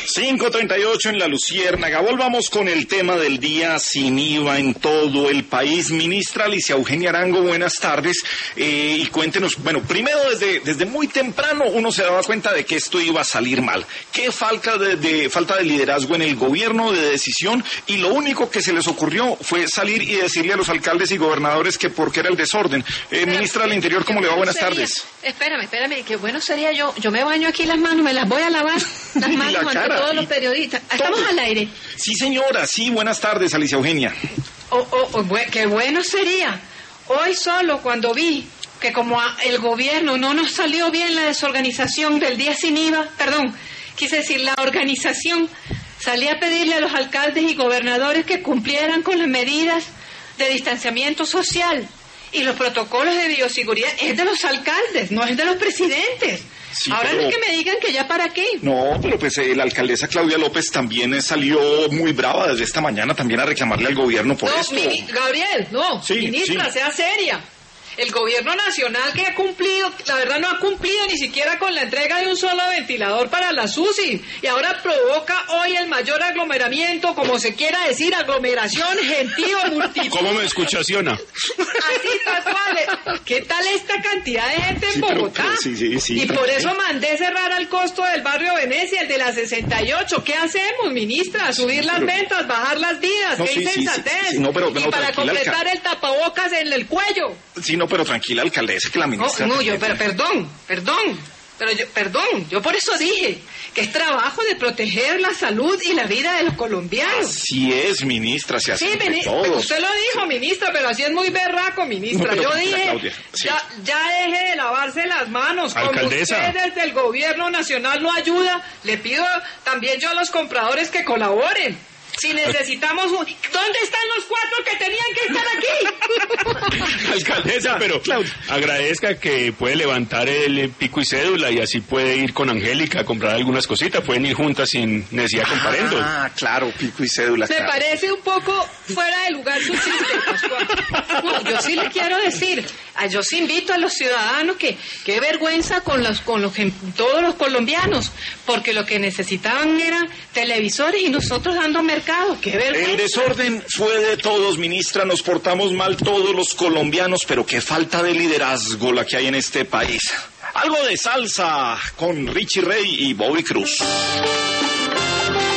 5:38 en La Luciérnaga. Volvamos con el tema del día sin IVA en todo el país. Ministra Alicia Eugenia Arango, buenas tardes. Y cuéntenos, bueno, primero desde muy temprano uno se daba cuenta de que esto iba a salir mal. ¿Qué falta de liderazgo en el gobierno, de decisión? Y lo único que se les ocurrió fue salir y decirle a los alcaldes y gobernadores que porque era el desorden. Ministra del Interior, ¿cómo le va? Buenas tardes. Espérame, qué bueno sería yo me baño aquí las manos, me las voy a lavar, las manos ante todos los periodistas. ¿Estamos al aire? Sí, señora, sí, buenas tardes, Alicia Eugenia. Qué bueno sería. Hoy solo cuando vi que como el gobierno no nos salió bien la desorganización del día sin IVA, quise decir la organización, salí a pedirle a los alcaldes y gobernadores que cumplieran con las medidas de distanciamiento social. Y los protocolos de bioseguridad es de los alcaldes, no es de los presidentes. Sí, ahora pero... es que me digan que ya para qué. No, pero pues la alcaldesa Claudia López también salió muy brava desde esta mañana también a reclamarle al gobierno por esto. Gabriel, ministra, sea seria. El gobierno nacional que ha cumplido, la verdad no ha cumplido ni siquiera con la entrega de un solo ventilador para las UCI. Y ahora provoca hoy el mayor aglomeramiento, como se quiera decir, aglomeración, gentío, multitud. ¿Cómo me escuchaciona? Así tal cual. ¿Qué tal esta cantidad de gente en Bogotá? Sí, y por eso mandé cerrar al costo del barrio Venecia, el de la 68. ¿Qué hacemos, ministra? Subir las ventas, bajar las vidas. ¡Qué insensatez! Y para completar el tapabocas en el cuello. Sí, no, pero tranquila, alcaldesa, que la ministra... Yo por eso dije que es trabajo de proteger la salud y la vida de los colombianos. Así es, ministra, se hace todo. Usted lo dijo, ministra, pero así es muy berraco, ministra. No, yo dije, Claudia, ya deje de lavarse las manos. Alcaldesa. Como usted desde el gobierno nacional no ayuda, le pido también yo a los compradores que colaboren. Si necesitamos ¿dónde están los 4 que tenían que estar aquí? Alcaldesa, pero agradezca que puede levantar el pico y cédula y así puede ir con Angélica a comprar algunas cositas. Pueden ir juntas sin necesidad de comparendo. Ah, claro, pico y cédula. Me parece un poco fuera de lugar su chiste, Pascual. No, yo sí le quiero decir, yo sí invito a los ciudadanos que qué vergüenza con todos los colombianos, porque lo que necesitaban eran televisores y nosotros dando mercado. ¡Qué vergüenza! El desorden fue de todos, ministra, nos portamos mal todos los colombianos, pero qué falta de liderazgo la que hay en este país. Algo de salsa con Richie Ray y Bobby Cruz.